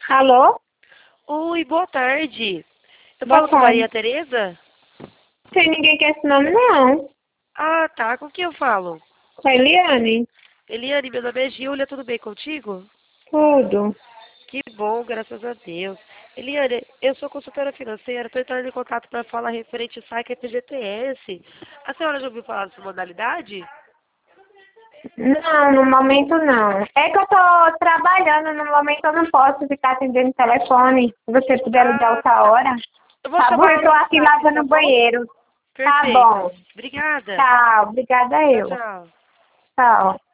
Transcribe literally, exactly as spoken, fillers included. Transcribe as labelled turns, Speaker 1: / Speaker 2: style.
Speaker 1: Alô?
Speaker 2: Oi, boa tarde. Eu
Speaker 1: Boa
Speaker 2: falo com
Speaker 1: tarde.
Speaker 2: Maria Tereza?
Speaker 1: Tem ninguém com esse nome, não.
Speaker 2: Ah, tá. Com quem eu falo?
Speaker 1: Com a Eliane?
Speaker 2: Eliane, meu nome é Júlia, tudo bem contigo?
Speaker 1: Tudo.
Speaker 2: Que bom, graças a Deus. Eliane, eu sou consultora financeira, estou entrando em contato para falar referente ao S A C F G T S. A senhora já ouviu falar dessa modalidade?
Speaker 1: Não, no momento não. É que eu tô trabalhando, no momento eu não posso ficar atendendo o telefone. Se você puder ligar
Speaker 2: Ah,
Speaker 1: outra
Speaker 2: tá.
Speaker 1: hora.
Speaker 2: Eu vou
Speaker 1: Tá bom,
Speaker 2: chamar
Speaker 1: eu
Speaker 2: ela
Speaker 1: tô
Speaker 2: no
Speaker 1: aqui
Speaker 2: WhatsApp,
Speaker 1: lavando
Speaker 2: tá
Speaker 1: o
Speaker 2: bom?
Speaker 1: banheiro. Tá
Speaker 2: Perfeito.
Speaker 1: bom.
Speaker 2: Obrigada.
Speaker 1: Tchau, obrigada
Speaker 2: Tchau,
Speaker 1: eu.
Speaker 2: tchau.
Speaker 1: Tchau.